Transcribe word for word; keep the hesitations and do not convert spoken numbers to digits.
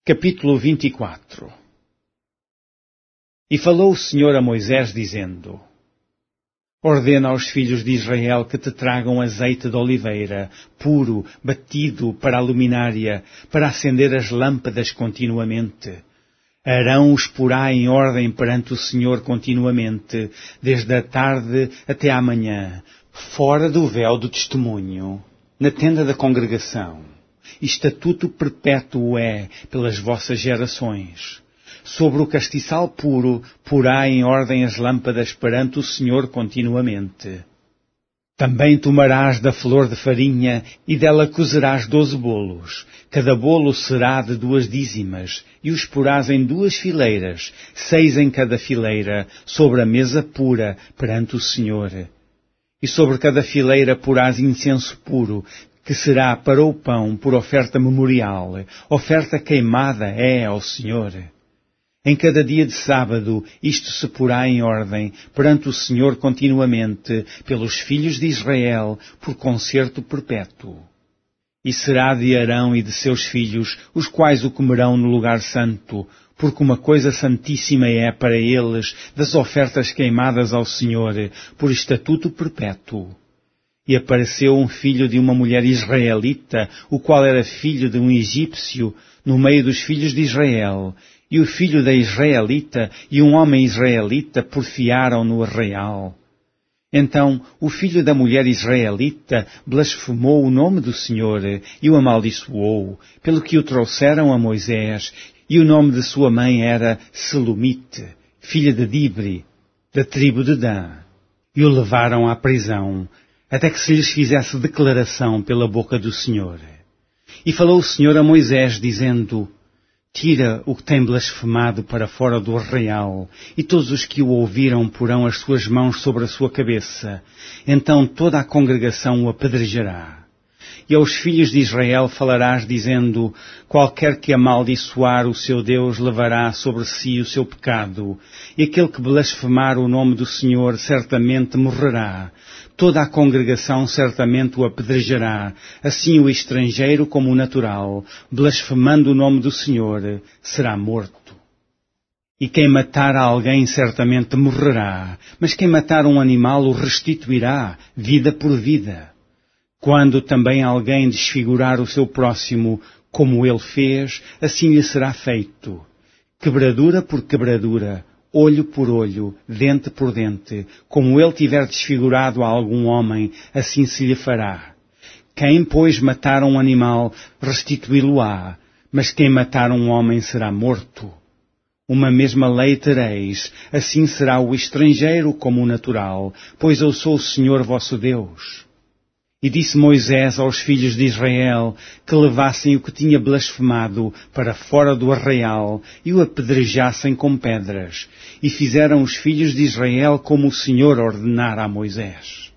Capítulo vinte e quatro. E falou o Senhor a Moisés, dizendo: Ordena aos filhos de Israel que te tragam azeite de oliveira, puro, batido para a luminária, para acender as lâmpadas continuamente. Arão os porá em ordem perante o Senhor continuamente, desde a tarde até à manhã, fora do véu do testemunho, na tenda da congregação. Estatuto perpétuo é pelas vossas gerações. Sobre o castiçal puro, porá em ordem as lâmpadas perante o Senhor continuamente. Também tomarás da flor de farinha, e dela cozerás doze bolos. Cada bolo será de duas dízimas, e os porás em duas fileiras, seis em cada fileira, sobre a mesa pura perante o Senhor. E sobre cada fileira porás incenso puro, que será para o pão por oferta memorial, oferta queimada é ao Senhor. Em cada dia de sábado isto se porá em ordem perante o Senhor continuamente, pelos filhos de Israel, por concerto perpétuo. E será de Arão e de seus filhos, os quais o comerão no lugar santo, porque uma coisa santíssima é para eles das ofertas queimadas ao Senhor, por estatuto perpétuo. E apareceu um filho de uma mulher israelita, o qual era filho de um egípcio, no meio dos filhos de Israel. E o filho da israelita e um homem israelita porfiaram no arraial. Então o filho da mulher israelita blasfemou o nome do Senhor e o amaldiçoou, pelo que o trouxeram a Moisés, e o nome de sua mãe era Selomite, filha de Dibri, da tribo de Dan. E o levaram à prisão, até que se lhes fizesse declaração pela boca do Senhor. E falou o Senhor a Moisés, dizendo: Tira o que tem blasfemado para fora do arraial, e todos os que o ouviram porão as suas mãos sobre a sua cabeça. Então toda a congregação o apedrejará. E aos filhos de Israel falarás, dizendo: Qualquer que amaldiçoar o seu Deus levará sobre si o seu pecado, e aquele que blasfemar o nome do Senhor certamente morrerá. Toda a congregação certamente o apedrejará, assim o estrangeiro como o natural, blasfemando o nome do Senhor, será morto. E quem matar a alguém certamente morrerá, mas quem matar um animal o restituirá, vida por vida. Quando também alguém desfigurar o seu próximo, como ele fez, assim lhe será feito. Quebradura por quebradura, olho por olho, dente por dente, como ele tiver desfigurado a algum homem, assim se lhe fará. Quem, pois, matar um animal, restituí-lo-á, mas quem matar um homem será morto. Uma mesma lei tereis, assim será o estrangeiro como o natural, pois eu sou o Senhor vosso Deus. E disse Moisés aos filhos de Israel que levassem o que tinha blasfemado para fora do arraial e o apedrejassem com pedras. E fizeram os filhos de Israel como o Senhor ordenara a Moisés.